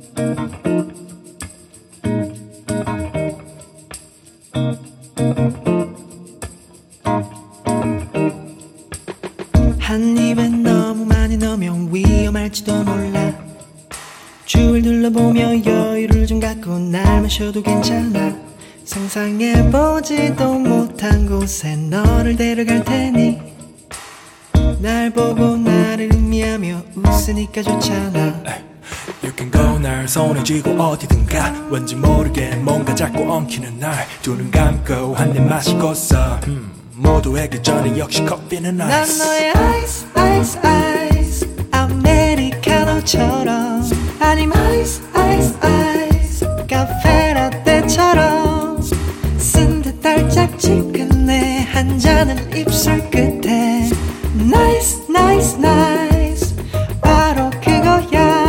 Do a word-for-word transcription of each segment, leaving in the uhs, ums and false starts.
한 입에 너무 많이 넣으면 위험할지도 몰라. 주위를 둘러보며 여유를 좀 갖고 날 마셔도 괜찮아. 상상해보지도 못한 곳에 너를 데려갈 테니 날 보고 나를 의미하며 웃으니까 좋잖아. You can go 날 손에 쥐고 어디든 가. 왠지 모르게 뭔가 자꾸 엉키는 날. 두 눈 감고 한 입 마시고서 음, 모두에게 전에 역시 커피는 아이스. 난 너의 아이스 아이스 아이스 아메리카노처럼 아님 아이스 아이스 아이스 카페라떼처럼 쓴 듯 달짝지근해 한 잔은 입술 끝에 나이스 나이스 나이스 바로 그거야.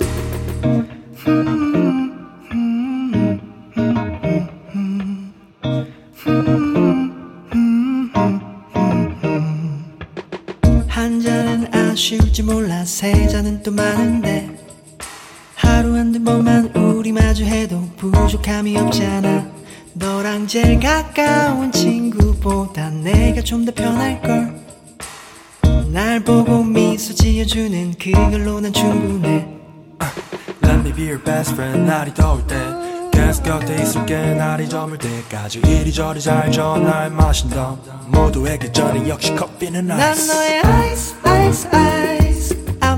한 잔은 아쉬울지 몰라 세 잔은 또 많은데 하루 한두 번만 우리 마주해도 부족함이 없잖아. 너랑 제일 가까운 친구보다 내가 좀 더 편할걸. 날 보고 미소 지어주는 그걸로 난 충분해. Let me be your best friend. 날이 더울 때 계속 곁에 있을게. 날이 저물 때까지 이리저리 잘 전화해 마신다. 모두에게 전에 역시 커피는 아이스. 난 너의 아이스 아이스 아이스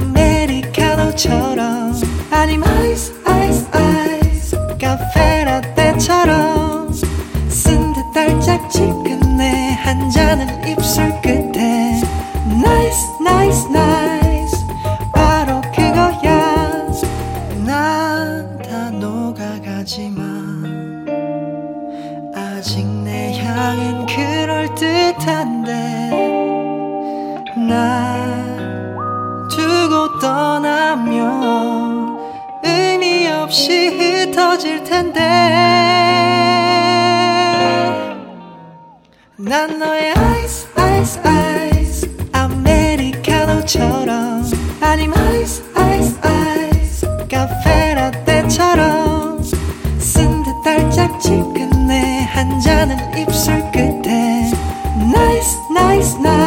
아메리카노처럼 아님 아이스 아이스 아이스 카페라떼처럼 쓴 듯 달짝지근해 한 잔은 입술 끝에 나이스 나이스 나이스 바로 그거야. 난 다 녹아가지만 아직 내 향은 그럴듯한데 날 두고 떠나면 의미 없이 흩어질 텐데 난 너의 아이스 아이스 아이스 아메리카노처럼 아님 아이스 아이스 아이스 카페라떼처럼 쓴 듯 달짝지근해 한 잔은 입술 끝에 나이스 나이스 나이스